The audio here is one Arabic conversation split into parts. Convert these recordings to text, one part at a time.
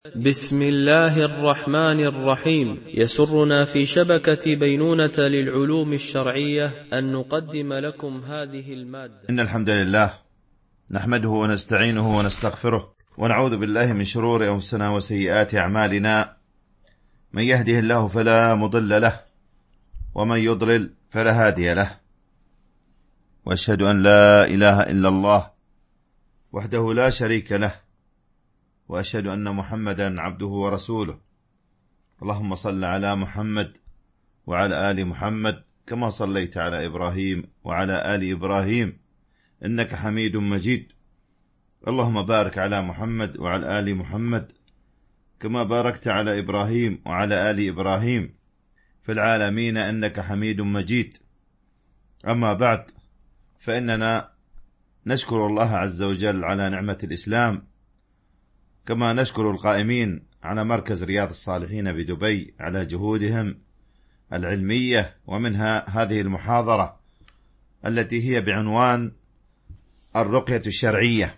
بسم الله الرحمن الرحيم. يسرنا في شبكة بينونة للعلوم الشرعية أن نقدم لكم هذه المادة. إن الحمد لله نحمده ونستعينه ونستغفره ونعوذ بالله من شرور أنفسنا وسيئات أعمالنا. من يهده الله فلا مضل له ومن يضلل فلا هادي له، وأشهد أن لا إله إلا الله وحده لا شريك له، وأشهد أن محمدا عبده ورسوله. اللهم صل على محمد وعلى آل محمد كما صليت على إبراهيم وعلى آل إبراهيم إنك حميد مجيد. اللهم بارك على محمد وعلى آل محمد كما باركت على إبراهيم وعلى آل إبراهيم في العالمين إنك حميد مجيد. أما بعد، فإننا نشكر الله عز وجل على نعمة الإسلام، كما نشكر القائمين على مركز رياض الصالحين بدبي على جهودهم العلمية، ومنها هذه المحاضرة التي هي بعنوان الرقية الشرعية.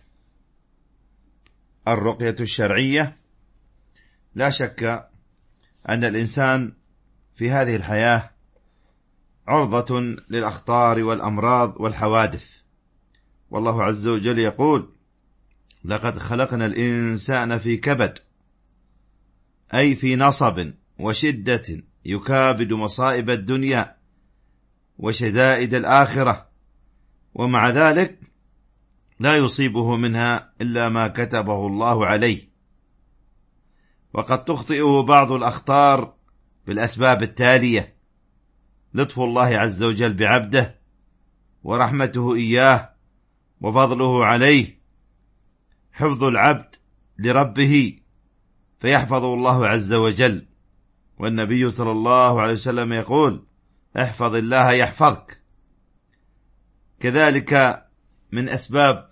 الرقية الشرعية، لا شك أن الإنسان في هذه الحياة عرضة للأخطار والأمراض والحوادث، والله عز وجل يقول: لقد خلقنا الإنسان في كبد، أي في نصب وشدة، يكابد مصائب الدنيا وشدائد الآخرة، ومع ذلك لا يصيبه منها إلا ما كتبه الله عليه. وقد تخطئه بعض الأخطار بالأسباب التالية: لطف الله عز وجل بعبده، ورحمته إياه، وفضله عليه، حفظ العبد لربه فيحفظه الله عز وجل، والنبي صلى الله عليه وسلم يقول: احفظ الله يحفظك. كذلك من أسباب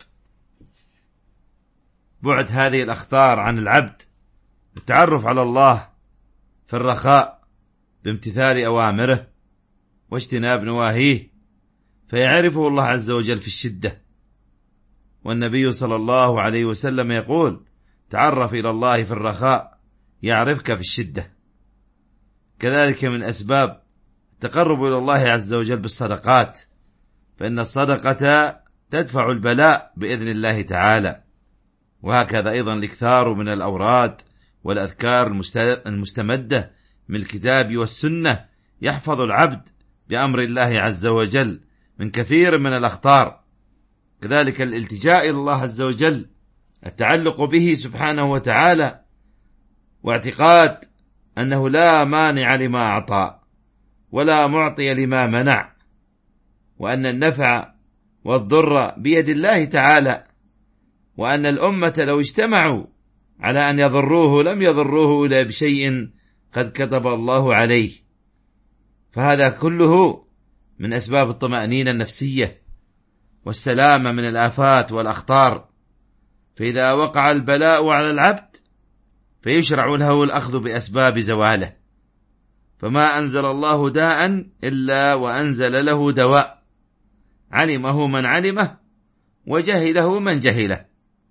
بعد هذه الأخطار عن العبد التعرف على الله في الرخاء بامتثال أوامره واجتناب نواهيه، فيعرفه الله عز وجل في الشدة، والنبي صلى الله عليه وسلم يقول: تعرف إلى الله في الرخاء يعرفك في الشدة. كذلك من أسباب التقرب إلى الله عز وجل بالصدقات، فإن الصدقة تدفع البلاء بإذن الله تعالى. وهكذا أيضا الاكثار من الأوراد والأذكار المستمدة من الكتاب والسنة يحفظ العبد بأمر الله عز وجل من كثير من الأخطار. كذلك الالتجاء إلى الله عز وجل، التعلق به سبحانه وتعالى، واعتقاد أنه لا مانع لما أعطى ولا معطي لما منع، وأن النفع والضر بيد الله تعالى، وأن الأمة لو اجتمعوا على أن يضروه لم يضروه إلا بشيء قد كتب الله عليه. فهذا كله من أسباب الطمأنينة النفسية والسلامة من الآفات والأخطار. فإذا وقع البلاء على العبد فيشرع له الأخذ بأسباب زواله، فما أنزل الله داء إلا وأنزل له دواء، علمه من علمه وجهله من جهله.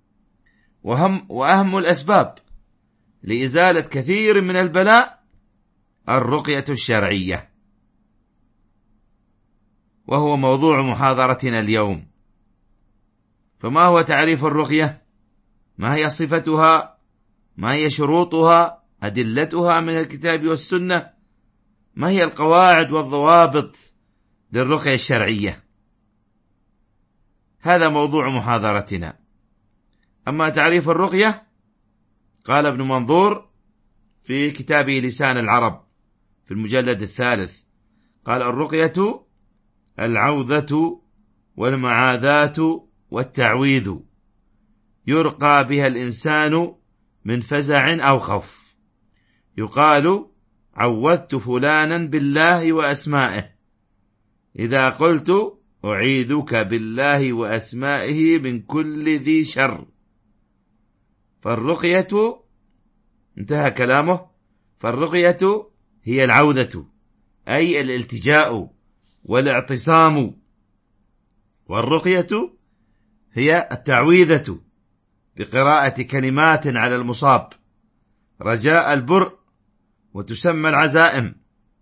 وأهم الأسباب لإزالة كثير من البلاء الرقية الشرعية، وهو موضوع محاضرتنا اليوم. فما هو تعريف الرقية؟ ما هي صفتها؟ ما هي شروطها؟ أدلتها من الكتاب والسنة؟ ما هي القواعد والضوابط للرقية الشرعية؟ هذا موضوع محاضرتنا. أما تعريف الرقية، قال ابن منظور في كتابه لسان العرب في المجلد 3، قال: الرقية العوذة والمعاذاة والتعويذ، يرقى بها الإنسان من فزع أو خوف. يقال: عوذت فلانا بالله وأسمائه، إذا قلت أعيذك بالله وأسمائه من كل ذي شر. فالرقية، انتهى كلامه، فالرقية هي العوذة، أي الالتجاء والاعتصام، والرقية هي التعويذة بقراءة كلمات على المصاب رجاء البر، وتسمى العزائم.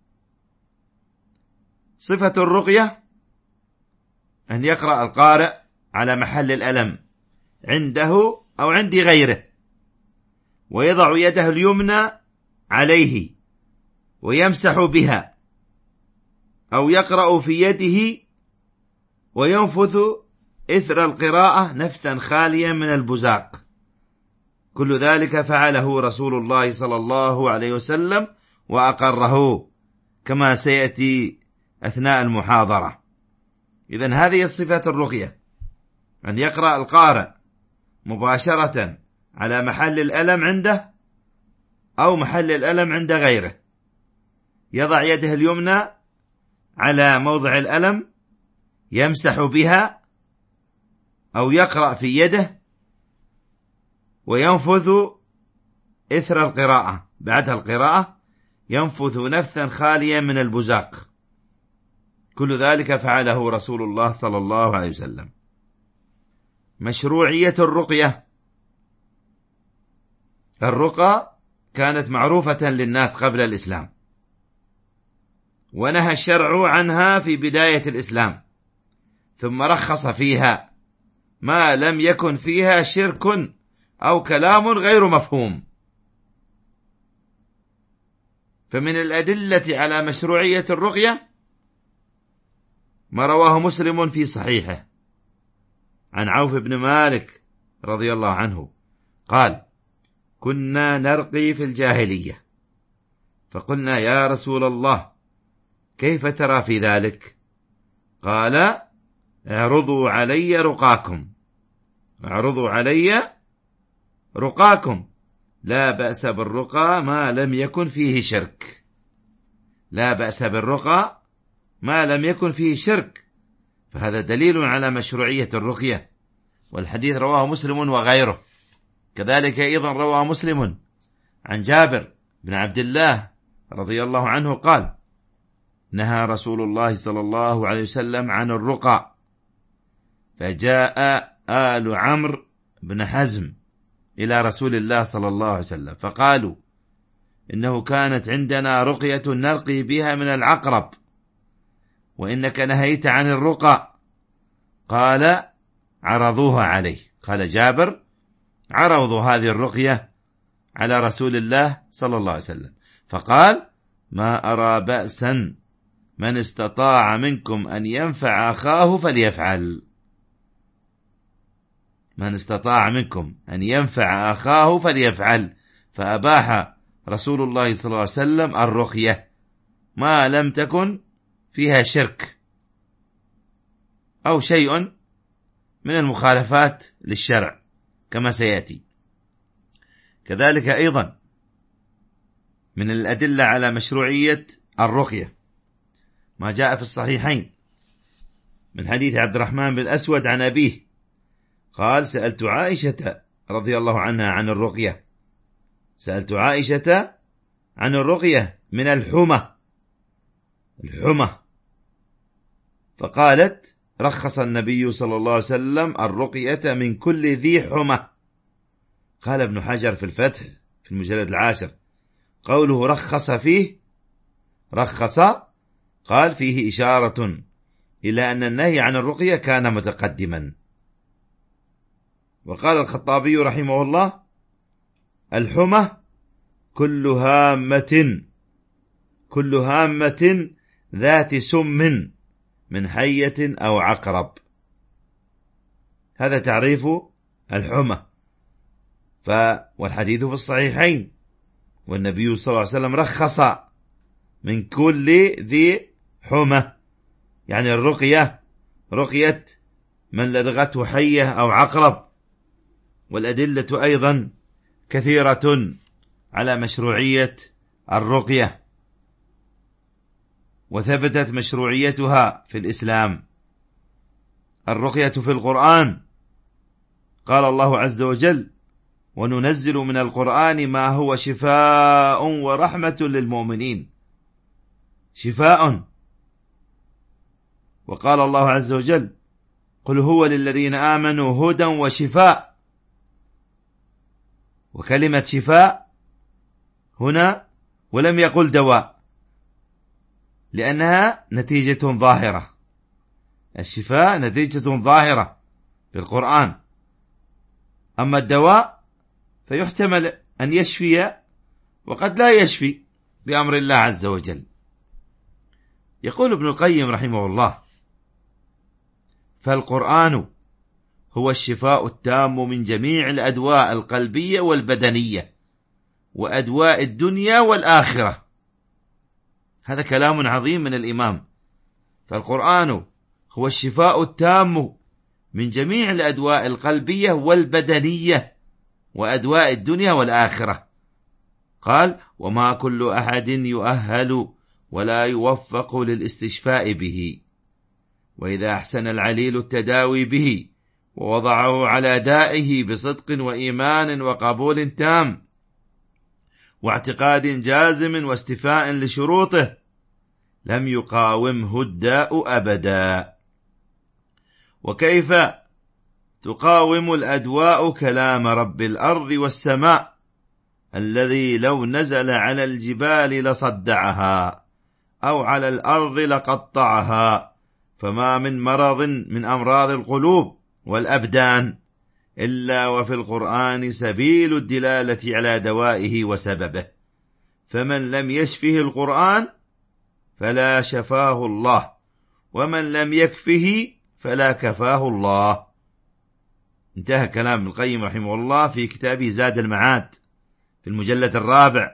صفة الرقية أن يقرأ القارئ على محل الألم عنده أو عند غيره، ويضع يده اليمنى عليه ويمسح بها، أو يقرأ في يده وينفث إثر القراءة نفثا خاليا من البزاق. كل ذلك فعله رسول الله صلى الله عليه وسلم وأقره كما سيأتي أثناء المحاضرة. إذن هذه الصفات الرقية، أن يقرأ القارئ مباشرة على محل الألم عنده أو محل الألم عند غيره، يضع يده اليمنى على موضع الألم يمسح بها، أو يقرأ في يده وينفث إثر القراءة، بعد القراءة ينفث نفثا خاليا من البزاق. كل ذلك فعله رسول الله صلى الله عليه وسلم. مشروعية الرقية. الرقى كانت معروفة للناس قبل الإسلام، ونهى الشرع عنها في بداية الإسلام، ثم رخص فيها ما لم يكن فيها شرك أو كلام غير مفهوم. فمن الأدلة على مشروعية الرقية ما رواه مسلم في صحيحه عن عوف بن مالك رضي الله عنه قال: كنا نرقي في الجاهلية، فقلنا يا رسول الله كيف ترى في ذلك؟ قال: اعرضوا علي رقاكم، اعرضوا علي رقاكم، لا بأس بالرقى ما لم يكن فيه شرك، لا بأس بالرقى ما لم يكن فيه شرك. فهذا دليل على مشروعية الرقية، والحديث رواه مسلم وغيره. كذلك أيضا رواه مسلم عن جابر بن عبد الله رضي الله عنه قال: نهى رسول الله صلى الله عليه وسلم عن الرقى، فجاء آل عمرو بن حزم إلى رسول الله صلى الله عليه وسلم فقالوا: إنه كانت عندنا رقية نرقي بها من العقرب، وإنك نهيت عن الرقى. قال: عرضوها عليه. قال جابر: عرضوا هذه الرقية على رسول الله صلى الله عليه وسلم، فقال: ما أرى بأسا، من استطاع منكم أن ينفع أخاه فليفعل. من استطاع منكم أن ينفع أخاه فليفعل. فأباح رسول الله صلى الله عليه وسلم الرقية ما لم تكن فيها شرك أو شيء من المخالفات للشرع كما سيأتي. كذلك أيضا من الأدلة على مشروعية الرقية ما جاء في الصحيحين من حديث عبد الرحمن بن الأسود عن أبيه قال: سألت عائشة رضي الله عنها عن الرقية، سألت عائشة عن الرقية من الحمى، فقالت: رخص النبي صلى الله عليه وسلم الرقية من كل ذي حمى. قال ابن حجر في الفتح في المجلد 10: قوله رخص فيه، رخص قال فيه إشارة إلى أن النهي عن الرقية كان متقدما. وقال الخطابي رحمه الله: الحمى كل هامة ذات سم من حية أو عقرب. هذا تعريف الحمى. والحديث في الصحيحين، والنبي صلى الله عليه وسلم رخص من كل ذي حمى، يعني الرقية رقية من لدغته حية أو عقرب. والأدلة أيضا كثيرة على مشروعية الرقية، وثبتت مشروعيتها في الإسلام. الرقية في القرآن قال الله عز وجل: وننزل من القرآن ما هو شفاء ورحمة للمؤمنين. شفاء. وقال الله عز وجل: قل هو للذين آمنوا هدى وشفاء. وكلمة شفاء هنا ولم يقل دواء، لأنها نتيجة ظاهرة. الشفاء نتيجة ظاهرة بالقرآن، أما الدواء فيحتمل أن يشفي وقد لا يشفي بأمر الله عز وجل. يقول ابن القيم رحمه الله: فالقرآن هو الشفاء التام من جميع الأدواء القلبية والبدنية وأدواء الدنيا والآخرة. هذا كلام عظيم من الإمام. فالقرآن هو الشفاء التام من جميع الأدواء القلبية والبدنية وأدواء الدنيا والآخرة. قال: وما كل أحد يؤهل ولا يوفق للاستشفاء به، وإذا أحسن العليل التداوي به ووضعه على دائه بصدق وإيمان وقبول تام واعتقاد جازم واستفاء لشروطه، لم يقاومه الداء أبدا. وكيف تقاوم الأدواء كلام رب الأرض والسماء الذي لو نزل على الجبال لصدعها أو على الأرض لقطعها؟ فما من مرض من أمراض القلوب والأبدان إلا وفي القرآن سبيل الدلالة على دوائه وسببه، فمن لم يشفه القرآن فلا شفاه الله، ومن لم يكفه فلا كفاه الله. انتهى كلام ابن القيم رحمه الله في كتابه زاد المعاد في المجلد 4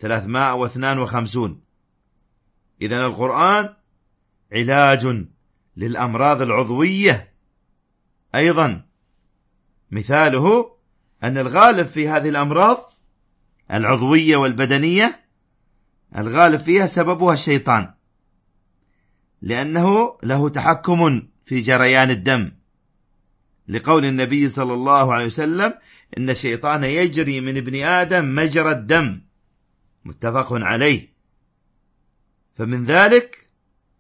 352. إذن القرآن علاج للأمراض العضوية أيضا. مثاله أن الغالب في هذه الأمراض العضوية والبدنية، الغالب فيها سببها الشيطان، لأنه له تحكم في جريان الدم، لقول النبي صلى الله عليه وسلم: إن الشيطان يجري من ابن آدم مجرى الدم، متفق عليه. فمن ذلك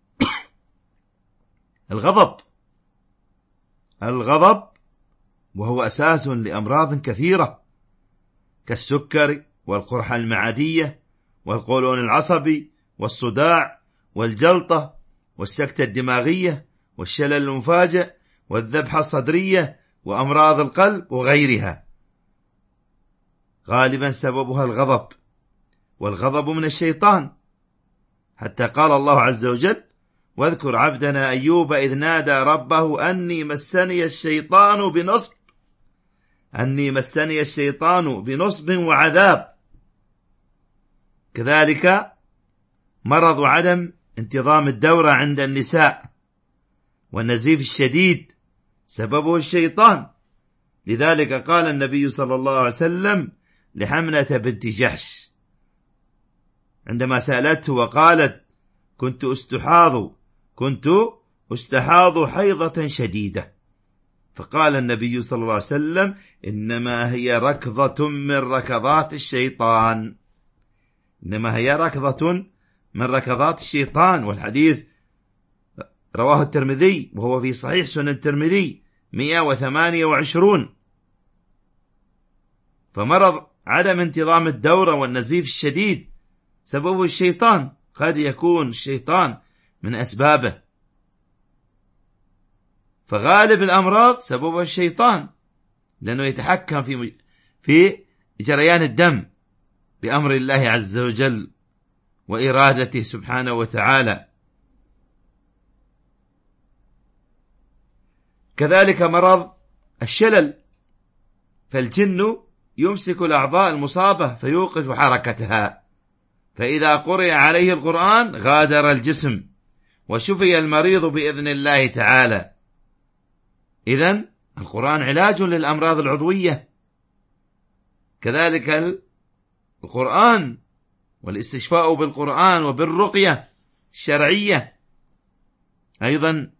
الغضب، وهو أساس لأمراض كثيرة كالسكر والقرحة المعدية والقولون العصبي والصداع والجلطة والسكتة الدماغية والشلل المفاجئ والذبحة الصدرية وأمراض القلب وغيرها. غالبا سببها الغضب، والغضب من الشيطان، حتى قال الله عز وجل: واذكر عبدنا أيوب إذ نادى ربه أني مسني الشيطان بنصب وعذاب. كذلك مرض عدم انتظام الدورة عند النساء والنزيف الشديد سببه الشيطان، لذلك قال النبي صلى الله عليه وسلم لحمنة بنت جحش عندما سألته وقالت: كنت أستحاض حيضة شديدة، فقال النبي صلى الله عليه وسلم: إنما هي ركضة من ركضات الشيطان. والحديث رواه الترمذي وهو في صحيح سنن الترمذي 128. فمرض عدم انتظام الدورة والنزيف الشديد سببه الشيطان، قد يكون الشيطان من أسبابه. فغالب الأمراض سببها الشيطان، لأنه يتحكم في جريان الدم بأمر الله عز وجل وإرادته سبحانه وتعالى. كذلك مرض الشلل، فالجن يمسك الأعضاء المصابة فيوقف حركتها، فإذا قرئ عليه القرآن غادر الجسم وشفي المريض بإذن الله تعالى. إذن القرآن علاج للأمراض العضوية. كذلك القرآن والاستشفاء بالقرآن وبالرقية الشرعية أيضا.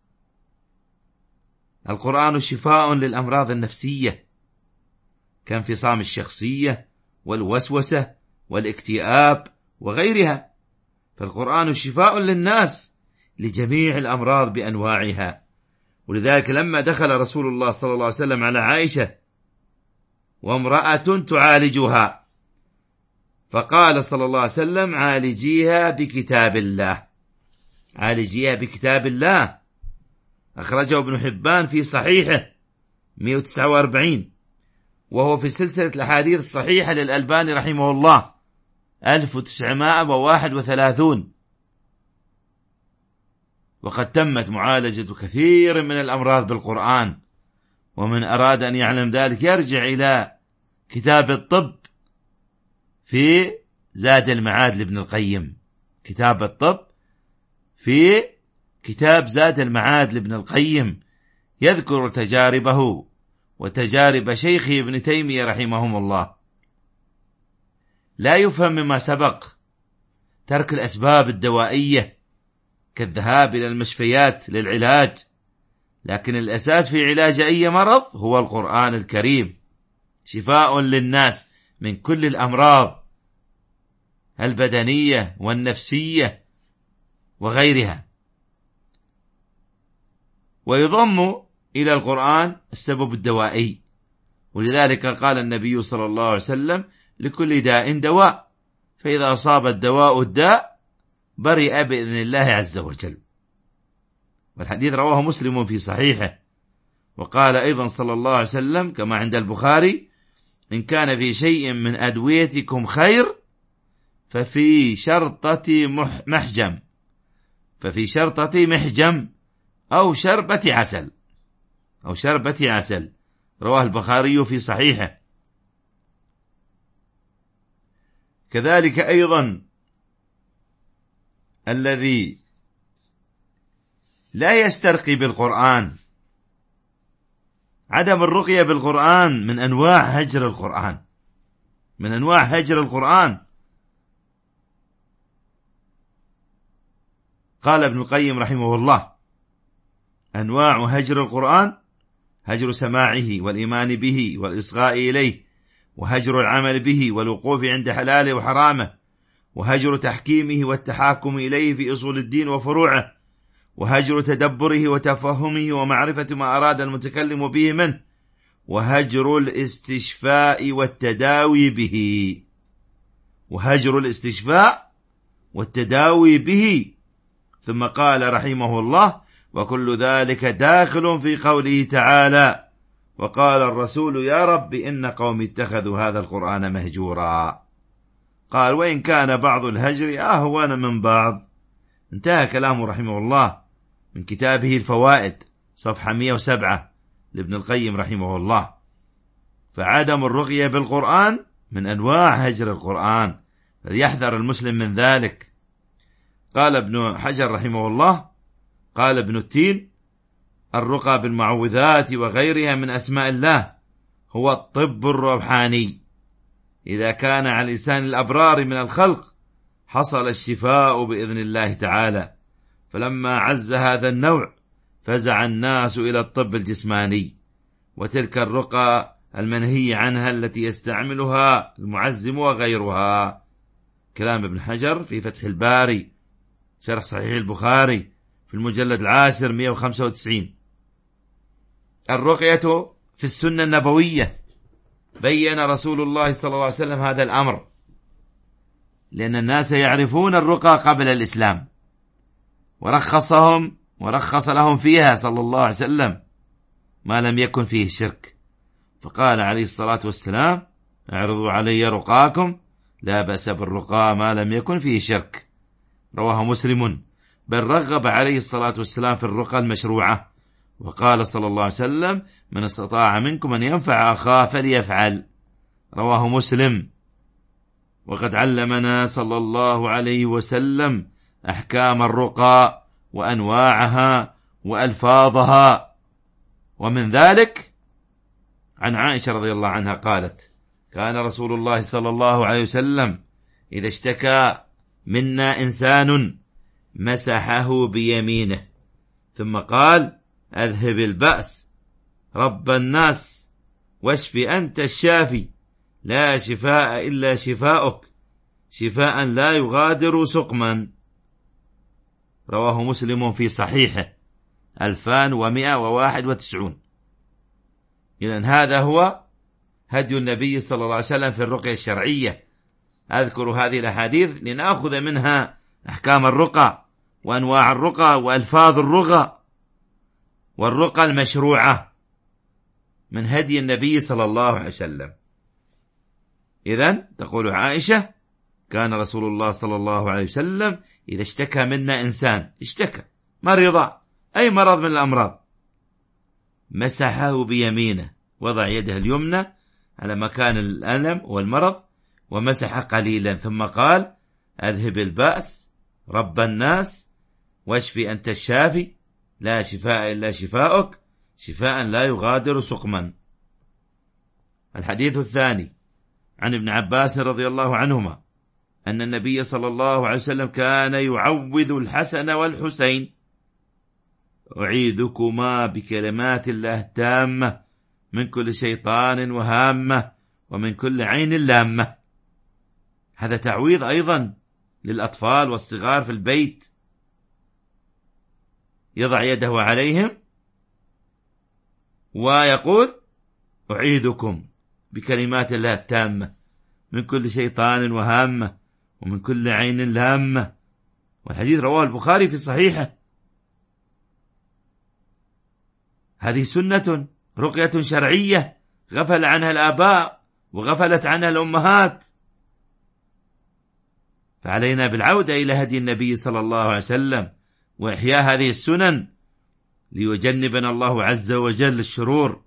القرآن شفاء للأمراض النفسية كانفصام الشخصية والوسوسة والاكتئاب وغيرها، فالقرآن شفاء للناس لجميع الأمراض بأنواعها. ولذلك لما دخل رسول الله صلى الله عليه وسلم على عائشة وامرأة تعالجها، فقال صلى الله عليه وسلم: عالجيها بكتاب الله، عالجيها بكتاب الله. أخرجه ابن حبان في صحيحه 149، وهو في سلسلة الأحاديث الصحيحة للألباني رحمه الله 1931. وقد تمت معالجة كثير من الأمراض بالقرآن، ومن أراد أن يعلم ذلك يرجع إلى كتاب الطب في زاد المعاد لابن القيم، كتاب الطب في كتاب زاد المعاد لابن القيم، يذكر تجاربه وتجارب شيخه ابن تيمية رحمهم الله. لا يفهم مما سبق ترك الأسباب الدوائية كالذهاب إلى المشفيات للعلاج، لكن الأساس في علاج أي مرض هو القرآن الكريم، شفاء للناس من كل الأمراض البدنية والنفسية وغيرها. ويضم إلى القرآن السبب الدوائي، ولذلك قال النبي صلى الله عليه وسلم: لكل داء دواء، فإذا أصاب الدواء الداء برئ بإذن الله عز وجل. والحديث رواه مسلم في صحيحه. وقال أيضا صلى الله عليه وسلم كما عند البخاري: إن كان في شيء من أدويتكم خير ففي شرطة محجم، ففي شرطة محجم أو شربة عسل، أو شربة عسل، رواه البخاري في صحيحه. كذلك أيضا الذي لا يسترقي بالقرآن، عدم الرقية بالقرآن من أنواع هجر القرآن، من أنواع هجر القرآن. قال ابن القيم رحمه الله: أنواع هجر القرآن: هجر سماعه والإيمان به والإصغاء إليه، وهجر العمل به والوقوف عند حلاله وحرامه، وهجر تحكيمه والتحاكم إليه في أصول الدين وفروعه، وهجر تدبره وتفهمه ومعرفة ما أراد المتكلم به منه، وهجر الاستشفاء والتداوي به، وهجر الاستشفاء والتداوي به. ثم قال رحمه الله: وكل ذلك داخل في قوله تعالى: وقال الرسول يا رب إن قوم اتخذوا هذا القرآن مهجورا. قال: وإن كان بعض الهجر أهون من بعض. انتهى كلامه رحمه الله من كتابه الفوائد صفحة 107 لابن القيم رحمه الله. فعدم الرقية بالقرآن من أنواع هجر القرآن، فليحذر المسلم من ذلك. قال ابن حجر رحمه الله: قال ابن التين: الرقى بالمعوذات وغيرها من أسماء الله هو الطب الروحاني، إذا كان على لسان الأبرار من الخلق حصل الشفاء بإذن الله تعالى. فلما عز هذا النوع فزع الناس إلى الطب الجسماني وتلك الرقى المنهي عنها التي يستعملها المعزم وغيرها. كلام ابن حجر في فتح الباري شرح صحيح البخاري في المجلد 10 195. الرقية في السنة النبوية بين رسول الله صلى الله عليه وسلم هذا الأمر، لأن الناس يعرفون الرقى قبل الإسلام، ورخص لهم فيها صلى الله عليه وسلم ما لم يكن فيه شرك. فقال عليه الصلاة والسلام: اعرضوا علي رقاكم لا بأس بالرقى ما لم يكن فيه شرك، رواه مسلم. بل رغب عليه الصلاة والسلام في الرقى المشروعة، وقال صلى الله عليه وسلم: من استطاع منكم أن ينفع أخاه فليفعل، رواه مسلم. وقد علمنا صلى الله عليه وسلم أحكام الرقى وأنواعها وألفاظها. ومن ذلك عن عائشة رضي الله عنها قالت: كان رسول الله صلى الله عليه وسلم إذا اشتكى منا إنسان مسحه بيمينه ثم قال: أذهب البأس رب الناس واشف أنت الشافي لا شفاء إلا شفاؤك شفاء لا يغادر سقما، رواه مسلم في صحيحه 2191. إذن هذا هو هدي النبي صلى الله عليه وسلم في الرقية الشرعية أذكر هذه الأحاديث لنأخذ منها أحكام الرقى وأنواع الرقى وألفاظ الرقى والرقى المشروعة من هدي النبي صلى الله عليه وسلم. إذن تقول عائشة: كان رسول الله صلى الله عليه وسلم إذا اشتكى منا إنسان، اشتكى مرض أي مرض من الأمراض، مسحه بيمينه، وضع يده اليمنى على مكان الألم والمرض ومسح قليلا، ثم قال: أذهب البأس رب الناس واشفي أنت الشافي لا شفاء إلا شفاؤك شفاء لا يغادر سقما. الحديث الثاني عن ابن عباس رضي الله عنهما أن النبي صلى الله عليه وسلم كان يعوذ الحسن والحسين: أعيذكما بكلمات الله التامة من كل شيطان وهامة ومن كل عين لامة. هذا تعويذ أيضا للأطفال والصغار في البيت، يضع يده عليهم ويقول: أعيذكم بكلمات الله التامة من كل شيطان وهامة ومن كل عين لامة. والحديث رواه البخاري في صحيحه. هذه سنة رقية شرعية غفل عنها الآباء وغفلت عنها الأمهات، فعلينا بالعودة إلى هدي النبي صلى الله عليه وسلم وإحياء هذه السنن ليجنبنا الله عز وجل الشرور.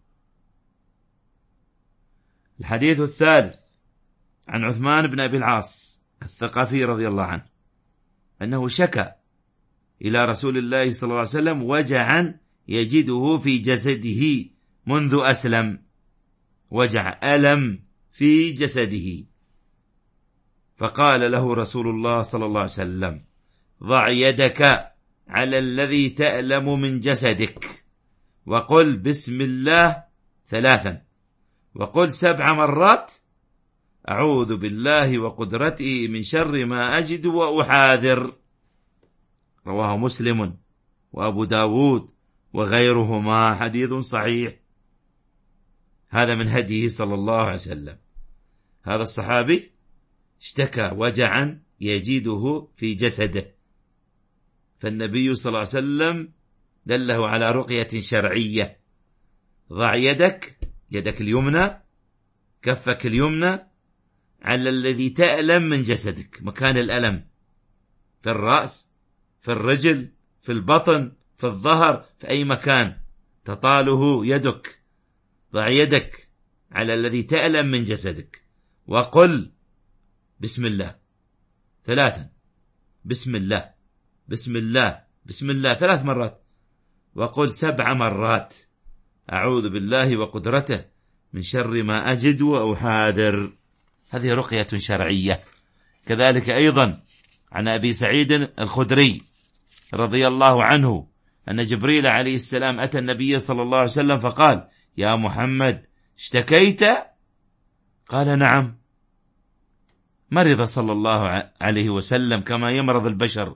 الحديث الثالث عن عثمان بن أبي العاص الثقفي رضي الله عنه أنه شكى إلى رسول الله صلى الله عليه وسلم وجعا يجده في جسده منذ أسلم، وجع ألم في جسده، فقال له رسول الله صلى الله عليه وسلم: ضع يدك على الذي تألم من جسدك وقل بسم الله 3، وقل 7 مرات أعوذ بالله وقدرته من شر ما أجد وأحاذر. رواه مسلم وأبو داود وغيرهما، حديث صحيح. هذا من هديه صلى الله عليه وسلم. هذا الصحابي اشتكى وجعا يجده في جسده، فالنبي صلى الله عليه وسلم دله على رقية شرعية: ضع يدك اليمنى، كفك اليمنى، على الذي تألم من جسدك، مكان الألم، في الرأس، في الرجل، في البطن، في الظهر، في أي مكان تطاله يدك. ضع يدك على الذي تألم من جسدك وقل بسم الله 3، بسم الله بسم الله بسم الله 3 مرات، وقل 7 مرات أعوذ بالله وقدرته من شر ما أجد وأحاذر. هذه رقية شرعية. كذلك أيضا عن أبي سعيد الخدري رضي الله عنه أن جبريل عليه السلام أتى النبي صلى الله عليه وسلم فقال: يا محمد اشتكيت؟ قال: نعم. مرض صلى الله عليه وسلم كما يمرض البشر،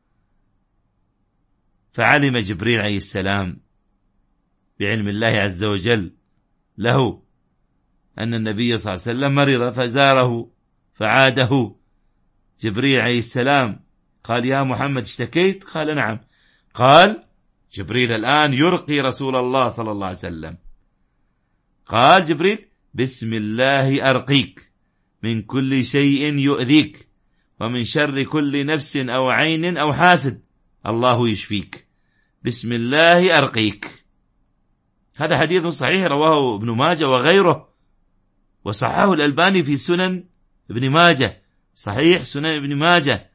فعلم جبريل عليه السلام بعلم الله عز وجل له أن النبي صلى الله عليه وسلم مرض، فزاره فعاده جبريل عليه السلام، قال: يا محمد اشتكيت؟ قال: نعم. قال جبريل الآن يرقي رسول الله صلى الله عليه وسلم. قال جبريل: بسم الله أرقيك من كل شيء يؤذيك ومن شر كل نفس أو عين أو حاسد، الله يشفيك، بسم الله أرقيك. هذا حديث صحيح رواه ابن ماجه وغيره، وصححه الألباني في سنن ابن ماجه، صحيح سنن ابن ماجه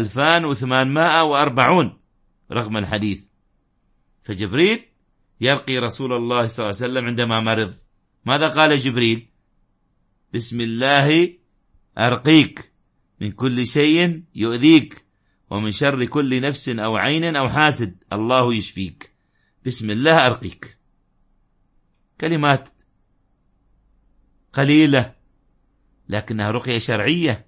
2840 رقم الحديث. فجبريل يرقي رسول الله صلى الله عليه وسلم عندما مرض. ماذا قال جبريل؟ بسم الله أرقيك من كل شيء يؤذيك ومن شر كل نفس أو عين أو حاسد، الله يشفيك، بسم الله أرقيك. كلمات قليلة لكنها رقية شرعية.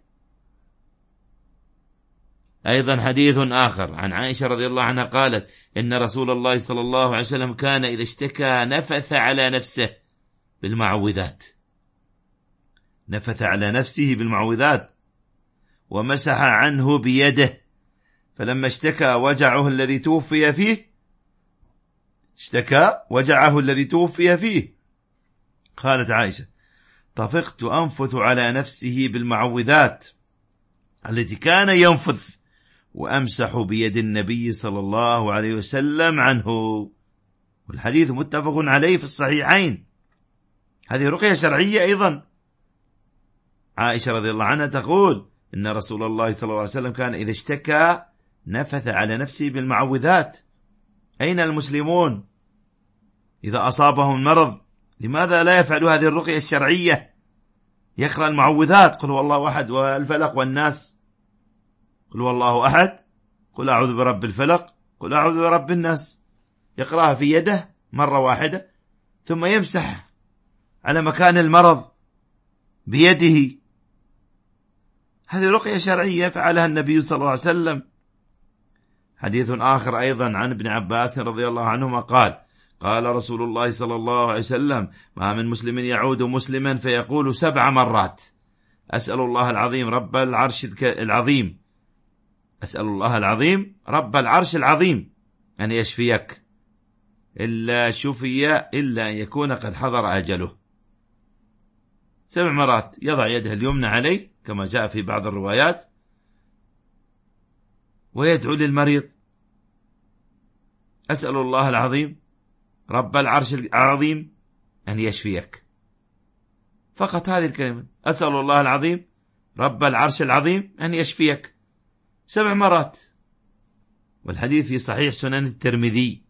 أيضا حديث آخر عن عائشة رضي الله عنها قالت: إن رسول الله صلى الله عليه وسلم كان إذا اشتكى نفث على نفسه بالمعوذات. نفث على نفسه بالمعوذات، ومسح عنه بيده، فلما اشتكى وجعه الذي توفي فيه قالت عائشة: طفقت أنفث على نفسه بالمعوذات التي كان ينفث وأمسح بيد النبي صلى الله عليه وسلم عنه. والحديث متفق عليه في الصحيحين. هذه رقية شرعية أيضا. عائشة رضي الله عنها تقول إن رسول الله صلى الله عليه وسلم كان إذا اشتكى نفث على نفسه بالمعوذات. أين المسلمون إذا أصابهم المرض؟ لماذا لا يفعلوا هذه الرقية الشرعية؟ يقرأ المعوذات: قل هو الله أحد والفلق والناس، قل هو الله أحد، قل أعوذ برب الفلق، قل أعوذ برب الناس، يقرأها في يده مرة واحدة ثم يمسح على مكان المرض بيده. هذه رقية شرعية فعلها النبي صلى الله عليه وسلم. حديث آخر أيضا عن ابن عباس رضي الله عنهما قال: قال رسول الله صلى الله عليه وسلم: ما من مسلم يعود مسلما فيقول 7 مرات: أسأل الله العظيم رب العرش العظيم، أسأل الله العظيم رب العرش العظيم أن يشفيك، إلا شفي إلا أن يكون قد حضر أجله. 7 مرات يضع يده اليمنى عليه كما جاء في بعض الروايات، ويدعو للمريض: أسأل الله العظيم رب العرش العظيم أن يشفيك. فقط هذه الكلمة: أسأل الله العظيم رب العرش العظيم أن يشفيك، 7 مرات. والحديث في صحيح سنن الترمذي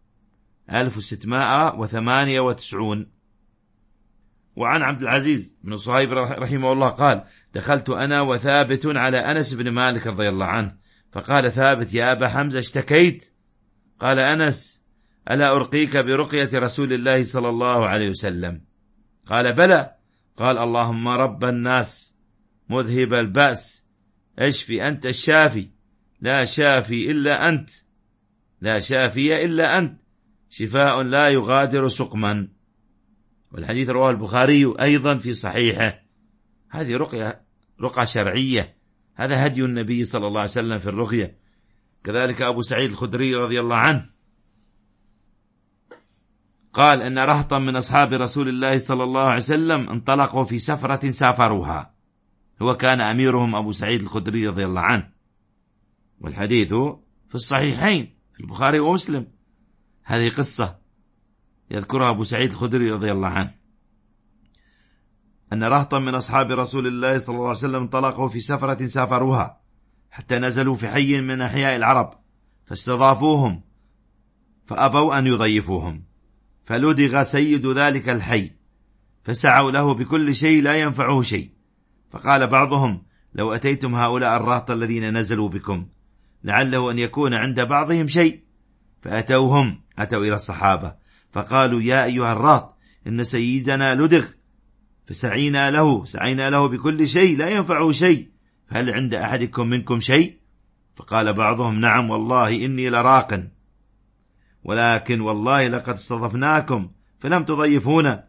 1698. وعن عبد العزيز بن صهيب رحمه الله قال: دخلت أنا وثابت على أنس بن مالك رضي الله عنه، فقال ثابت: يا أبا حمزة اشتكيت؟ قال أنس: ألا أرقيك برقية رسول الله صلى الله عليه وسلم؟ قال: بلى. قال: اللهم رب الناس مذهب البأس اشفي أنت الشافي، لا شافي إلا أنت، لا شافي إلا أنت، شفاء لا يغادر سقما. والحديث رواه البخاري أيضا في صحيحه. هذه رقية شرعية، هذا هدي النبي صلى الله عليه وسلم في الرقية. كذلك أبو سعيد الخدري رضي الله عنه قال أن رهطا من أصحاب رسول الله صلى الله عليه وسلم انطلقوا في سفرة سافروها، هو كان أميرهم أبو سعيد الخدري رضي الله عنه. والحديث في الصحيحين في البخاري ومسلم. هذه قصة يذكرها أبو سعيد الخدري رضي الله عنه، أن رهطا من أصحاب رسول الله صلى الله عليه وسلم انطلقوا في سفرة سافروها حتى نزلوا في حي من أحياء العرب، فاستضافوهم فأبوا أن يضيفوهم، فلدغ سيد ذلك الحي، فسعوا له بكل شيء لا ينفعه شيء. فقال بعضهم: لو أتيتم هؤلاء الرهط الذين نزلوا بكم لعله أن يكون عند بعضهم شيء. فأتوا إلى الصحابة فقالوا: يا أيها الرهط، إن سيدنا لدغ، فسعينا له بكل شيء لا ينفعه شيء، فهل عند أحدكم منكم شيء؟ فقال بعضهم: نعم والله إني لراق، ولكن والله لقد استضفناكم فلم تضيفونا،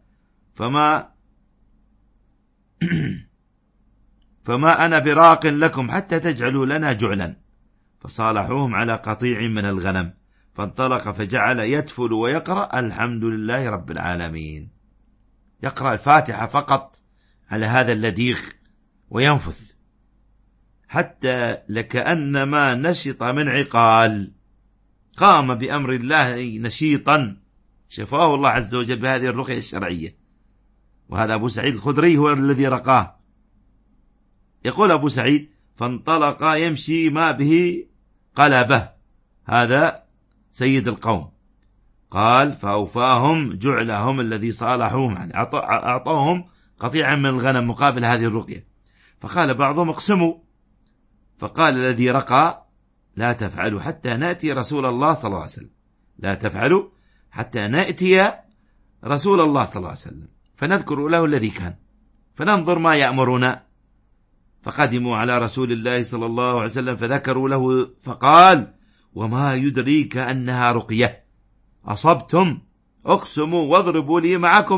فما أنا براق لكم حتى تجعلوا لنا جعلا. فصالحوهم على قطيع من الغنم، فانطلق فجعل يتفل ويقرأ الحمد لله رب العالمين، يقرأ الفاتحة فقط على هذا اللديغ وينفث حتى لكأنما نشط من عقال، قام بأمر الله نشيطا، شفاه الله عز وجل بهذه الرقية الشرعية. وهذا أبو سعيد الخدري هو الذي رقاه. يقول أبو سعيد: فانطلق يمشي ما به قلبه، هذا سيد القوم. قال: فأوفاهم جعلهم الذي صالحوهم، يعني أعطوهم قطيعا من الغنم مقابل هذه الرقية. فقال بعضهم: اقسموا. فقال الذي رقى: لا تفعلوا حتى نأتي رسول الله صلى الله عليه وسلم، لا تفعلوا حتى نأتي رسول الله صلى الله عليه وسلم فنذكر له الذي كان فننظر ما يأمرنا. فقدموا على رسول الله صلى الله عليه وسلم فذكروا له، فقال: وما يدريك أنها رقية، أصبتم، اقسموا واضربوا لي معكم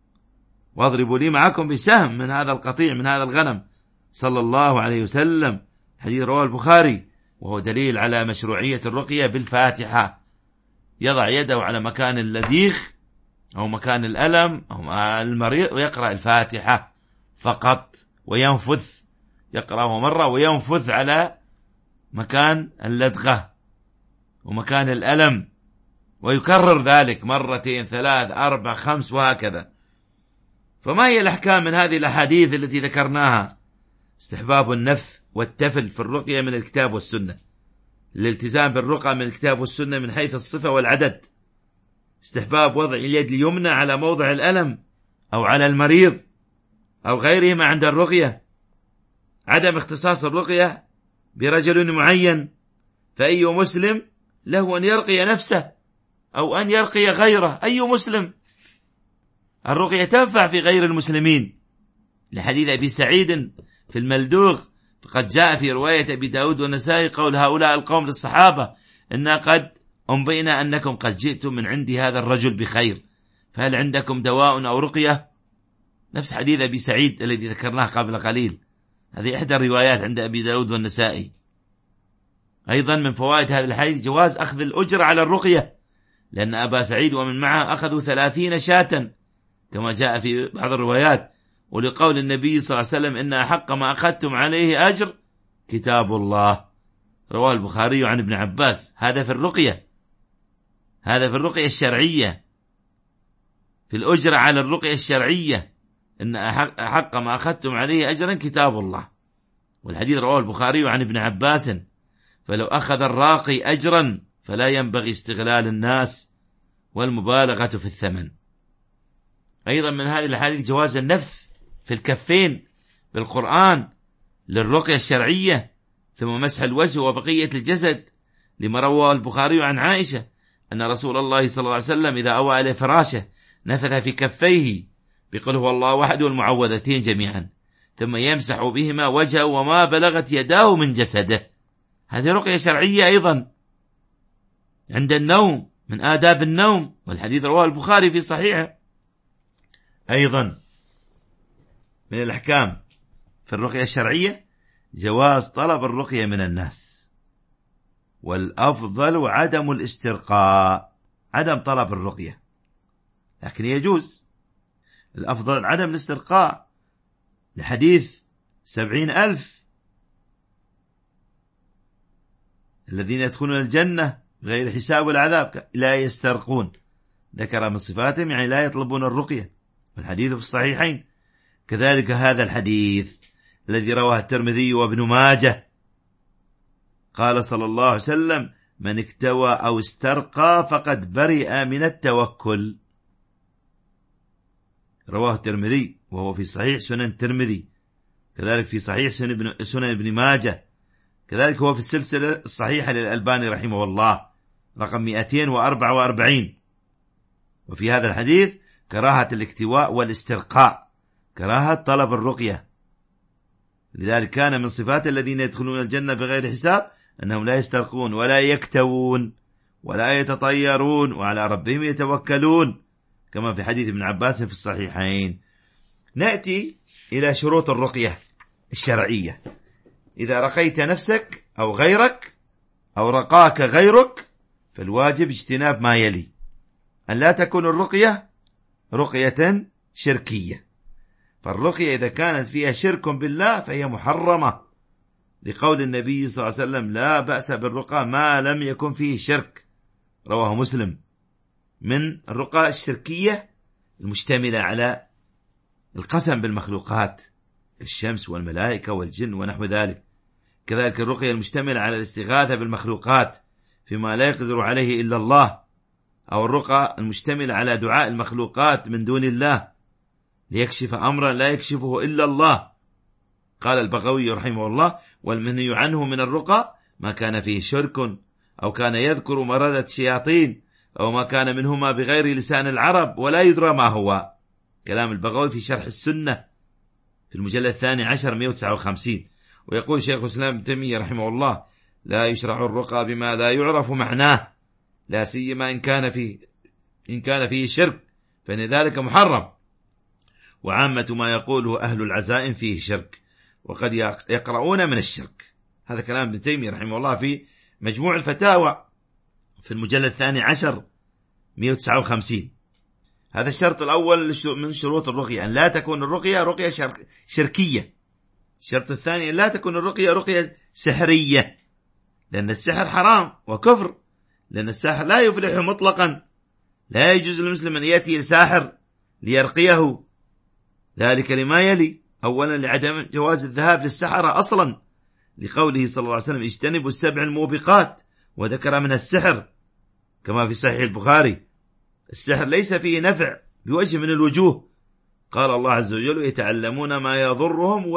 بسهم من هذا القطيع من هذا الغنم، صلى الله عليه وسلم. حديث رواه البخاري، وهو دليل على مشروعية الرقية بالفاتحة. يضع يده على مكان اللديخ أو مكان الألم أو المريض ويقرأ الفاتحة فقط، وينفث، يقرأه مرة وينفث على مكان اللدغة ومكان الألم، ويكرر ذلك 2 3 4 5 وهكذا. فما هي الأحكام من هذه الأحاديث التي ذكرناها؟ استحباب النفث والتفل في الرقية من الكتاب والسنة، الالتزام بالرقى من الكتاب والسنة من حيث الصفة والعدد، استحباب وضع اليد اليمنى على موضع الألم أو على المريض أو غيرهما عند الرقية، عدم اختصاص الرقية برجل معين، فأي مسلم له أن يرقي نفسه أو أن يرقي غيره، أي مسلم. الرقية تنفع في غير المسلمين، لحديث أبي سعيد في الملدوغ، فقد جاء في رواية أبي داود والنسائي قول هؤلاء القوم للصحابة: إنا قد أنبئنا أنكم قد جئتم من عند هذا الرجل بخير، فهل عندكم دواء أو رقية؟ نفس حديث أبي سعيد الذي ذكرناه قبل قليل، هذه إحدى الروايات عند أبي داود والنسائي. أيضا من فوائد هذا الحديث جواز أخذ الأجر على الرقية، لأن أبا سعيد ومن معه أخذوا 30 شاة كما جاء في بعض الروايات، ولقول النبي صلى الله عليه وسلم: إن أحق ما أخذتم عليه أجر كتاب الله، رواه البخاري عن ابن عباس. هذا في الرقية، هذا في الرقية الشرعية، في الأجر على الرقية الشرعية، إن أحق ما أخذتم عليه أجرا كتاب الله. والحديث رواه البخاري عن ابن عباس: فلو أخذ الراقي أجرا فلا ينبغي استغلال الناس والمبالغة في الثمن. أيضا من هذه الحديث جواز النفث في الكفين بالقرآن للرقية الشرعية، ثم مسح الوجه وبقية الجسد، لما رواه البخاري عن عائشة أن رسول الله صلى الله عليه وسلم إذا أوى إلى فراشه نفث في كفيه بقل هو الله أحد والمعوذتين جميعا، ثم يمسح بهما وجهه وما بلغت يداه من جسده. هذه رقية شرعية أيضا. عند النوم من آداب النوم، والحديث رواه البخاري في صحيحه. أيضا من الأحكام في الرقية الشرعية جواز طلب الرقية من الناس، والأفضل عدم الاسترقاء، عدم طلب الرقية، لكن يجوز. الأفضل عدم الاسترقاء، لحديث 70,000 الذين يدخلون الجنة غير حساب والعذاب لا يسترقون، ذكر من صفاتهم يعني لا يطلبون الرقية، والحديث في الصحيحين. كذلك هذا الحديث الذي رواه الترمذي وابن ماجه، قال صلى الله عليه وسلم: من اكتوى أو استرقى فقد برئ من التوكل، رواه الترمذي وهو في صحيح سنن الترمذي، كذلك في صحيح سنن ابن ماجه، كذلك هو في السلسلة الصحيحة للألباني رحمه الله رقم 244. وفي هذا الحديث كراهة الاكتواء والاسترقاء، كراهة طلب الرقية. لذلك كان من صفات الذين يدخلون الجنة بغير حساب أنهم لا يسترقون ولا يكتوون ولا يتطيرون وعلى ربهم يتوكلون، كما في حديث ابن عباس في الصحيحين. نأتي إلى شروط الرقية الشرعية. إذا رقيت نفسك أو غيرك أو رقاك غيرك فالواجب اجتناب ما يلي: أن لا تكون الرقية رقية شركية، فالرقية إذا كانت فيها شرك بالله فهي محرمة، لقول النبي صلى الله عليه وسلم: لا بأس بالرقى ما لم يكن فيه شرك، رواه مسلم. من الرقى الشركية المشتملة على القسم بالمخلوقات كالشمس والملائكة والجن ونحو ذلك، كذلك الرقية المشتملة على الاستغاثة بالمخلوقات فيما لا يقدر عليه إلا الله، أو الرقى المشتملة على دعاء المخلوقات من دون الله ليكشف أمرا لا يكشفه إلا الله. قال البغوي رحمه الله: والمنهي عنه من الرقى ما كان فيه شرك أو كان يذكر مردة شياطين أو ما كان منهما بغير لسان العرب ولا يدرى ما هو. كلام البغوي في شرح السنة في المجلد 12 159. ويقول شيخ الإسلام ابن تيمية رحمه الله: لا يشرع الرقى بما لا يعرف معناه، لا سيما إن كان فيه شرك، فإن ذلك محرم، وعامة ما يقوله أهل العزائم فيه شرك، وقد يقرؤون من الشرك. هذا كلام ابن تيمية رحمه الله في مجموع الفتاوى في المجلد 12 159. هذا الشرط الأول من شروط الرقية، أن لا تكون الرقية رقية شركية. الشرط الثاني أن لا تكون الرقية رقية سحرية، لأن السحر حرام وكفر، لأن الساحر لا يفلح مطلقا. لا يجوز للمسلم أن يأتي لساحر ليرقيه، ذلك لما يلي: أولا لعدم جواز الذهاب للسحرة أصلا، لقوله صلى الله عليه وسلم: اجتنبوا 7 الموبقات، وذكر من السحر كما في صحيح البخاري. السحر ليس فيه نفع بوجه من الوجوه. قال الله عز وجل: يتعلمون ما يضرهم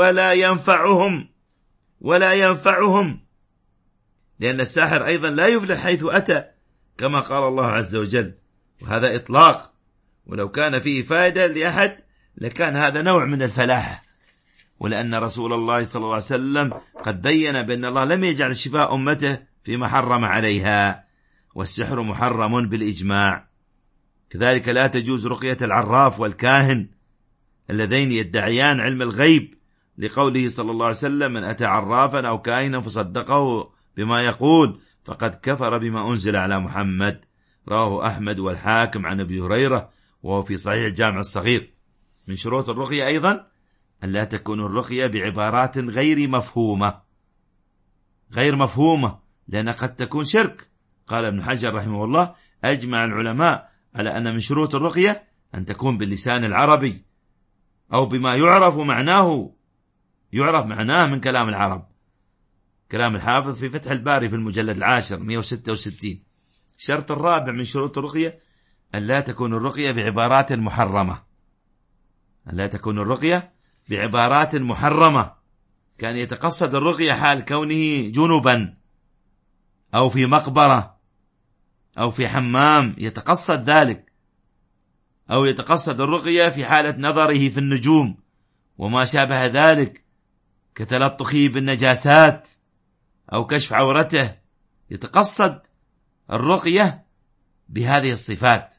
ولا ينفعهم، لأن الساحر أيضا لا يفلح حيث أتى، كما قال الله عز وجل. وهذا إطلاق، ولو كان فيه فائدة لأحد لكان هذا نوع من الفلاح، ولأن رسول الله صلى الله عليه وسلم قد بين بأن الله لم يجعل شفاء أمته فيما حرم عليها، والسحر محرم بالإجماع. كذلك لا تجوز رقية العراف والكاهن اللذين يدعيان علم الغيب، لقوله صلى الله عليه وسلم: من أتى عرافا أو كاهنا فصدقه بما يقول فقد كفر بما أنزل على محمد. رواه أحمد والحاكم عن أبي هريرة، وهو في صحيح الجامع الصغير. من شروط الرقية أيضا أن لا تكون الرقية بعبارات غير مفهومة، لأن قد تكون شرك. قال ابن حجر رحمه الله: أجمع العلماء على أن من شروط الرقية أن تكون باللسان العربي، أو بما يعرف معناه من كلام العرب. كلام الحافظ في فتح الباري في المجلد 10 166. الشرط الرابع من شروط الرقية أن لا تكون الرقية بعبارات محرمة، كان يتقصد الرقية حال كونه جنبا أو في مقبرة أو في حمام، يتقصد ذلك، أو يتقصد الرقية في حالة نظره في النجوم وما شابه ذلك، كتلطخه بالنجاسات أو كشف عورته، يتقصد الرقية بهذه الصفات،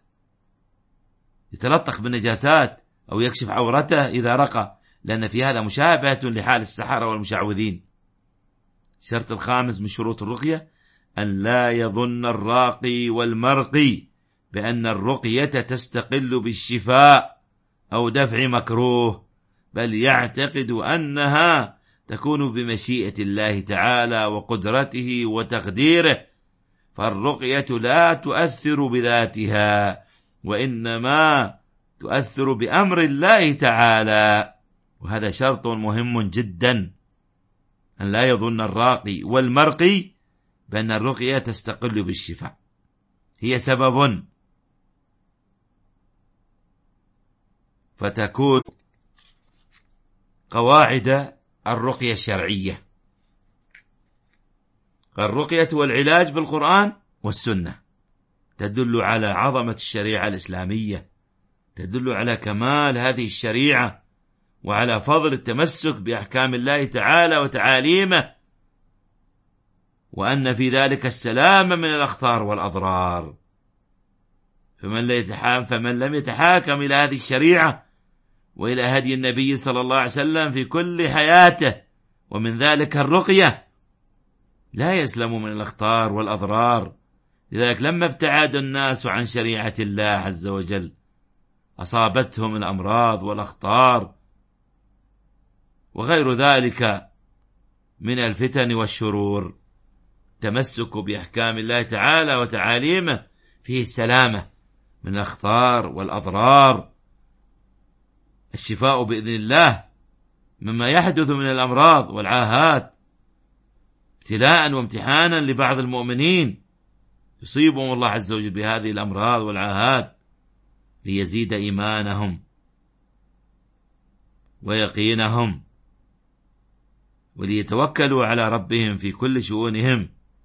يتلطخ بالنجاسات أو يكشف عورته إذا رقى، لأن في هذا مشابهة لحال السحرة والمشعوذين. الشرط الخامس من شروط الرقية أن لا يظن الراقي والمرقي بأن الرقية تستقل بالشفاء أو دفع مكروه، بل يعتقد أنها تكون بمشيئة الله تعالى وقدرته وتقديره، فالرقية لا تؤثر بذاتها، وإنما تؤثر بأمر الله تعالى. وهذا شرط مهم جدا، أن لا يظن الراقي والمرقي بأن الرقية تستقل بالشفاء، هي سبب فتكون قواعد الرقية الشرعية. الرقية والعلاج بالقرآن والسنة تدل على عظمة الشريعة الإسلامية، تدل على كمال هذه الشريعة وعلى فضل التمسك بأحكام الله تعالى وتعاليمه، وأن في ذلك السلام من الأخطار والأضرار. فمن لم يتحاكم إلى هذه الشريعة وإلى هدي النبي صلى الله عليه وسلم في كل حياته، ومن ذلك الرقية، لا يسلم من الأخطار والأضرار. لذلك لما ابتعد الناس عن شريعة الله عز وجل أصابتهم الأمراض والأخطار وغير ذلك من الفتن والشرور. تمسك بأحكام الله تعالى وتعاليمه فيه السلامة من الأخطار والأضرار، الشفاء بإذن الله مما يحدث من الأمراض والعاهات، ابتلاء وامتحانا لبعض المؤمنين، يصيبهم الله عز وجل بهذه الأمراض والعاهات ليزيد إيمانهم ويقينهم، وليتوكلوا على ربهم في كل شؤونهم.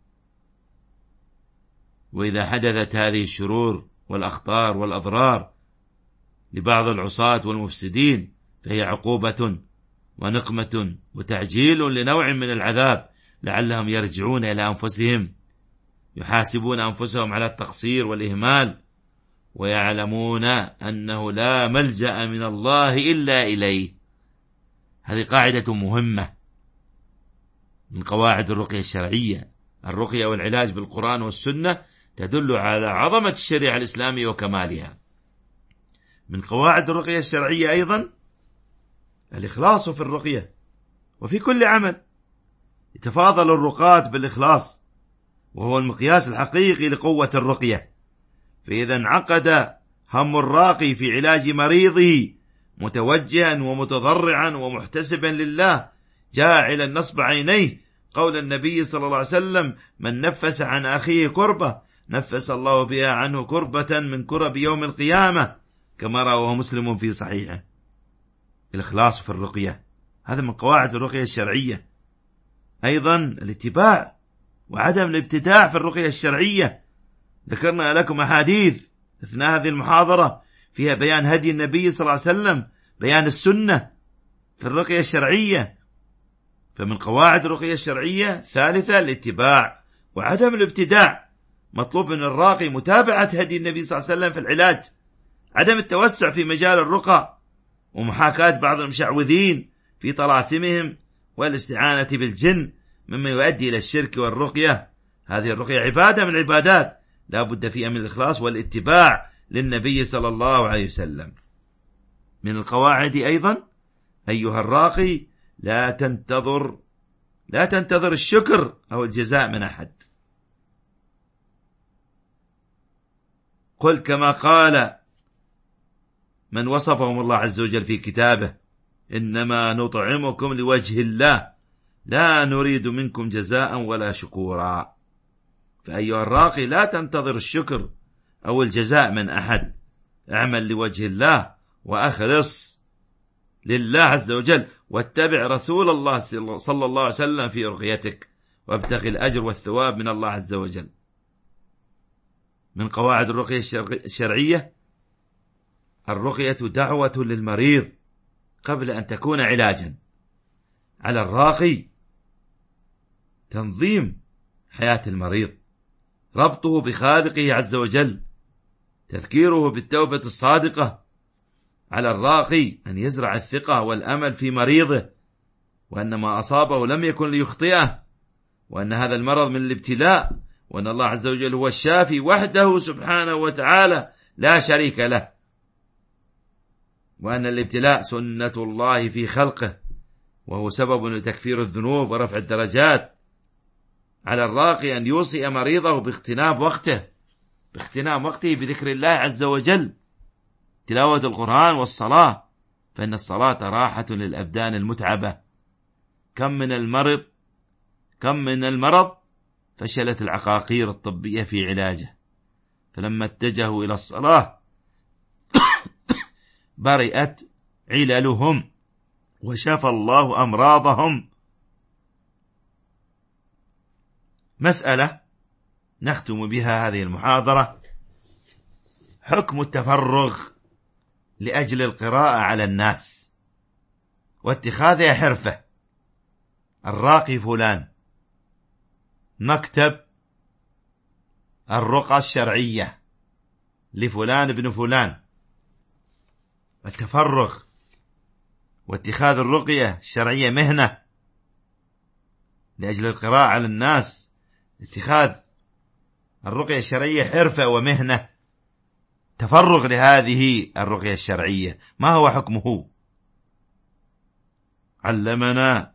وإذا حدثت هذه الشرور والأخطار والأضرار لبعض العصاة والمفسدين فهي عقوبة ونقمة وتعجيل لنوع من العذاب، لعلهم يرجعون إلى أنفسهم، يحاسبون أنفسهم على التقصير والإهمال، ويعلمون أنه لا ملجأ من الله إلا إليه. هذه قاعدة مهمة، من قواعد الرقية الشرعية. الرقية والعلاج بالقرآن والسنة تدل على عظمة الشريعة الإسلامية وكمالها. من قواعد الرقية الشرعية أيضا الإخلاص في الرقية وفي كل عمل. يتفاضل الرقاة بالإخلاص، وهو المقياس الحقيقي لقوة الرقية. فإذا انعقد هم الراقي في علاج مريضه متوجها ومتضرعا ومحتسبا لله، جاعلا نصب عينيه قول النبي صلى الله عليه وسلم: من نفس عن أخيه كربة نفس الله بها عنه كربة من كرب يوم القيامة، كما رواه مسلم في صحيحه. الإخلاص في الرقية هذا من قواعد الرقية الشرعية. أيضا الاتباع وعدم الابتداع في الرقية الشرعية. ذكرنا لكم أحاديث أثناء هذه المحاضرة فيها بيان هدي النبي صلى الله عليه وسلم، بيان السنة في الرقية الشرعية. فمن قواعد الرقية الشرعية ثالثة الاتباع وعدم الابتداع. مطلوب من الراقي متابعة هدي النبي صلى الله عليه وسلم في العلاج، عدم التوسع في مجال الرقى ومحاكاة بعض المشعوذين في طلاسمهم والاستعانة بالجن، مما يؤدي إلى الشرك والرقية. هذه الرقية عبادة من العبادات لا بد فيها من الإخلاص والاتباع للنبي صلى الله عليه وسلم. من القواعد أيضا أيها الراقي لا تنتظر الشكر أو الجزاء من أحد. قل كما قال من وصفهم الله عز وجل في كتابه: إنما نطعمكم لوجه الله لا نريد منكم جزاء ولا شكورا. فأيها الراقي لا تنتظر الشكر أو الجزاء من أحد، اعمل لوجه الله وأخلص لله عز وجل، واتبع رسول الله صلى الله عليه وسلم في رقيتك، وابتغي الأجر والثواب من الله عز وجل. من قواعد الرقية الشرعية الرقية دعوة للمريض قبل أن تكون علاجا. على الراقي تنظيم حياة المريض، ربطه بخالقه عز وجل، تذكيره بالتوبة الصادقة. على الراقي أن يزرع الثقة والأمل في مريضه، وأن ما أصابه لم يكن ليخطئه، وأن هذا المرض من الابتلاء، وأن الله عز وجل هو الشافي وحده سبحانه وتعالى لا شريك له، وأن الابتلاء سنة الله في خلقه، وهو سبب لتكفير الذنوب ورفع الدرجات. على الراقي أن يوصي مريضه باغتنام وقته بذكر الله عز وجل، تلاوة القرآن والصلاة، فإن الصلاة راحة للأبدان المتعبة. كم من المرض فشلت العقاقير الطبية في علاجه، فلما اتجهوا إلى الصلاة برئت عللهم وشفى الله أمراضهم. مسألة نختم بها هذه المحاضرة: حكم التفرغ لأجل القراءة على الناس واتخاذها حرفة. الراقي فلان، مكتب الرقى الشرعية لفلان ابن فلان. التفرغ واتخاذ الرقية الشرعية مهنة لأجل القراءة على الناس، اتخاذ الرقية الشرعية حرفة ومهنة. تفرغ لهذه الرقية الشرعية ما هو حكمه؟ علمنا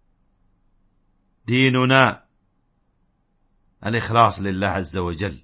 ديننا الإخلاص لله عز وجل،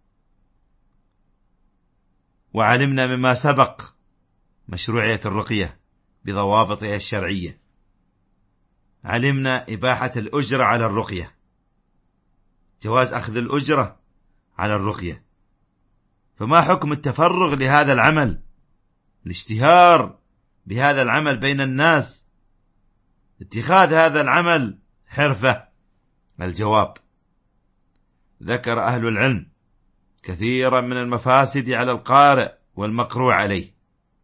وعلمنا مما سبق مشروعية الرقية بضوابطها الشرعية. علمنا إباحة الأجرة على الرقية، جواز أخذ الأجرة على الرقية. فما حكم التفرغ لهذا العمل، الاشتهار بهذا العمل بين الناس، اتخاذ هذا العمل حرفة؟ الجواب: ذكر أهل العلم كثيرا من المفاسد على القارئ والمقروء عليه.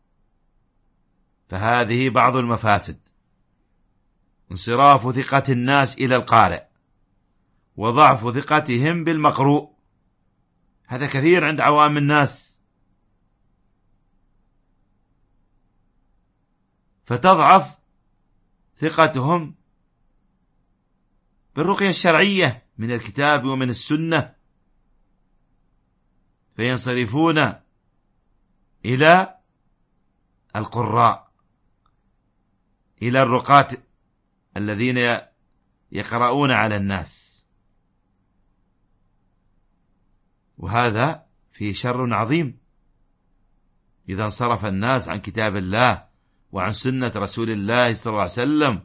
فهذه بعض المفاسد: انصراف ثقة الناس إلى القارئ، وضعف ثقتهم بالمقروء. هذا كثير عند عوام الناس، فتضعف ثقتهم بالرقية الشرعية من الكتاب ومن السنة، فينصرفون إلى القراء، إلى الرقاة الذين يقرؤون على الناس، وهذا فيه شر عظيم. إذا انصرف الناس عن كتاب الله وعن سنة رسول الله صلى الله عليه وسلم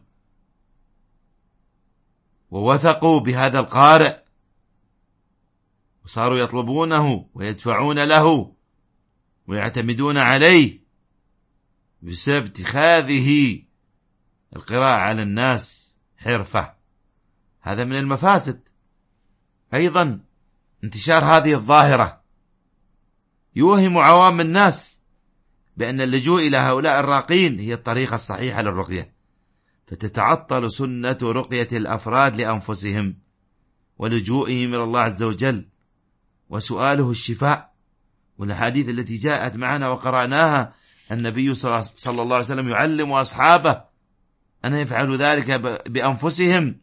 ووثقوا بهذا القارئ وصاروا يطلبونه ويدفعون له ويعتمدون عليه بسبب اتخاذه القراءة على الناس حرفة، هذا من المفاسد. أيضا انتشار هذه الظاهرة يوهم عوام الناس بأن اللجوء إلى هؤلاء الراقين هي الطريقة الصحيحة للرقية، فتتعطل سنة رقية الأفراد لأنفسهم ولجوئهم إلى الله عز وجل وسؤاله الشفاء. والأحاديث التي جاءت معنا وقرأناها النبي صلى الله عليه وسلم يعلم أصحابه أن يفعلوا ذلك بأنفسهم.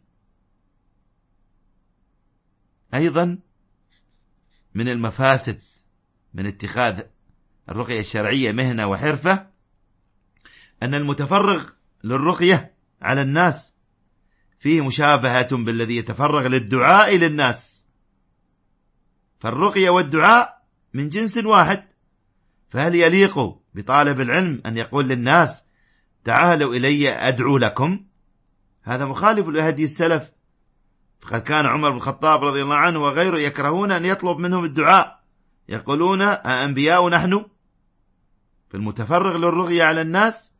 أيضا من المفاسد من اتخاذ الرقية الشرعية مهنة وحرفة أن المتفرغ للرقية على الناس فيه مشابهة بالذي يتفرغ للدعاء للناس، فالرقية والدعاء من جنس واحد، فهل يليق بطالب العلم أن يقول للناس تعالوا إلي أدعو لكم؟ هذا مخالف لهدي السلف، فقد كان عمر بن الخطاب رضي الله عنه وغيره يكرهون أن يطلب منهم الدعاء، يقولون أأنبياء نحن؟ فالمتفرغ للرقية على الناس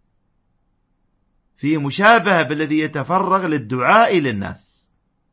فيه مشابهة بالذي يتفرغ للدعاء للناس.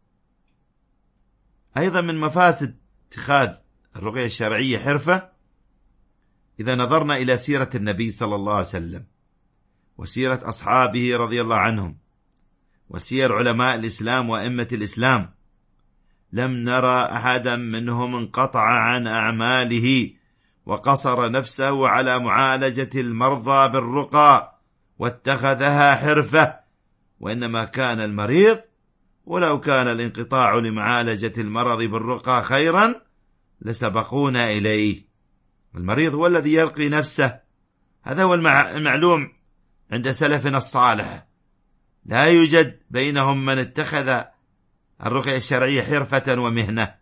أيضا من مفاسد اتخاذ الرقية الشرعية حرفة إذا نظرنا إلى سيرة النبي صلى الله عليه وسلم وسيرة أصحابه رضي الله عنهم وسير علماء الإسلام وأئمة الإسلام، لم نرى أحدا منهم انقطع عن أعماله وقصر نفسه على معالجة المرضى بالرقى واتخذها حرفة، وإنما كان المريض ولو كان الانقطاع لمعالجة المرض بالرقى خيرا لسبقونا إليه. المريض هو الذي يرقي نفسه، هذا هو المعلوم عند سلفنا الصالح، لا يوجد بينهم من اتخذ الرقية الشرعية حرفة ومهنة،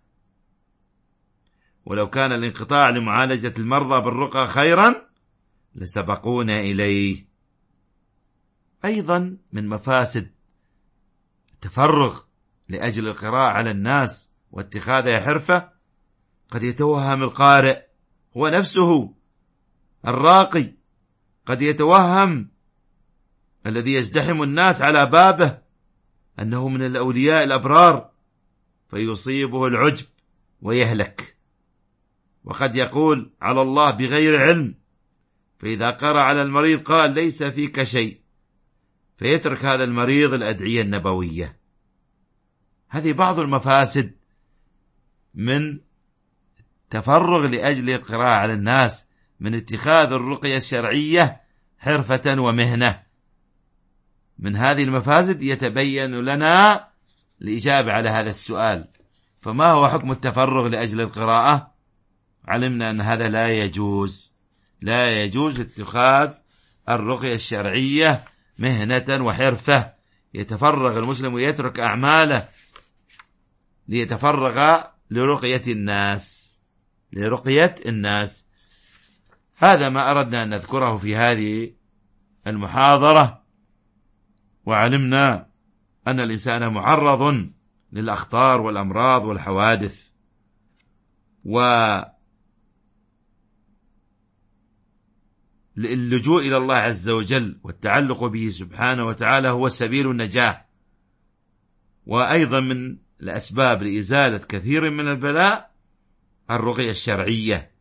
ولو كان الانقطاع لمعالجة المرضى بالرقى خيرا لسبقونا إليه. أيضا من مفاسد التفرغ لأجل القراءة على الناس واتخاذها حرفة قد يتوهم القارئ هو نفسه الراقي، قد يتوهم الذي يزدحم الناس على بابه أنه من الأولياء الأبرار فيصيبه العجب ويهلك، وقد يقول على الله بغير علم، فإذا قرأ على المريض قال ليس فيك شيء، فيترك هذا المريض الأدعية النبوية. هذه بعض المفاسد من تفرغ لأجل القراءة على الناس من اتخاذ الرقية الشرعية حرفة ومهنة. من هذه المفاسد يتبين لنا الإجابة على هذا السؤال، فما هو حكم التفرغ لأجل القراءة؟ علمنا أن هذا لا يجوز اتخاذ الرقية الشرعية مهنة وحرفة، يتفرغ المسلم ويترك أعماله ليتفرغ لرقية الناس. هذا ما أردنا أن نذكره في هذه المحاضرة، وعلمنا أن الإنسان معرض للأخطار والأمراض والحوادث، واللجوء إلى الله عز وجل والتعلق به سبحانه وتعالى هو سبيل النجاة، وأيضا من الأسباب لإزالة كثير من البلاء الرقية الشرعية.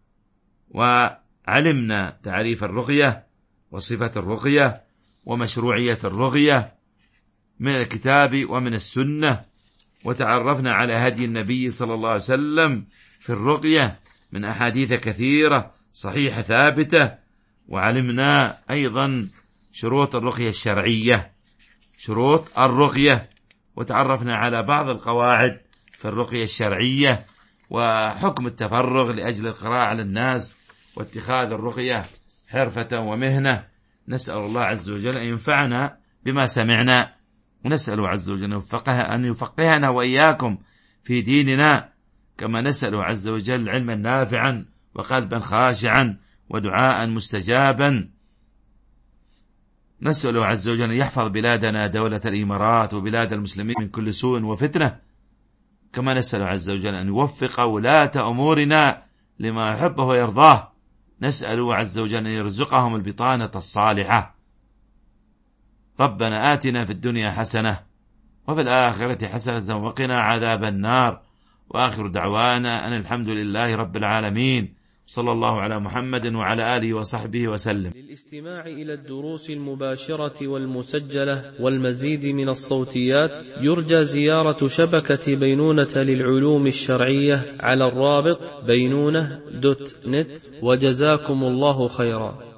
وعلمنا تعريف الرقية وصفة الرقية ومشروعية الرقية من الكتاب ومن السنة، وتعرفنا على هدي النبي صلى الله عليه وسلم في الرقية من أحاديث كثيرة صحيحة ثابتة، وعلمنا أيضا شروط الرقية الشرعية، شروط الرقية وتعرفنا على بعض القواعد في الرقية الشرعية وحكم التفرغ لأجل القراءة على الناس واتخاذ الرقية حرفة ومهنة. نسأل الله عز وجل أن ينفعنا بما سمعنا، ونسأل عز وجل أن يفقهنا وإياكم في ديننا، كما نسأل عز وجل علما نافعا وقلبا خاشعا ودعاء مستجابا. نسأل عز وجل أن يحفظ بلادنا دولة الإمارات وبلاد المسلمين من كل سوء وفتنة، كما نسأل عز وجل أن يوفق ولاة أمورنا لما يحبه ويرضاه. نسأل عز وجل أن يرزقهم البطانة الصالحة. ربنا آتنا في الدنيا حسنة وفي الآخرة حسنة وقنا عذاب النار، وآخر دعوانا أن الحمد لله رب العالمين، صلى الله على محمد وعلى آله وصحبه وسلم. للاستماع إلى الدروس المباشرة والمسجلة والمزيد من الصوتيات يرجى زيارة شبكة بينونة للعلوم الشرعية على الرابط بينونة.net، وجزاكم الله خيرا.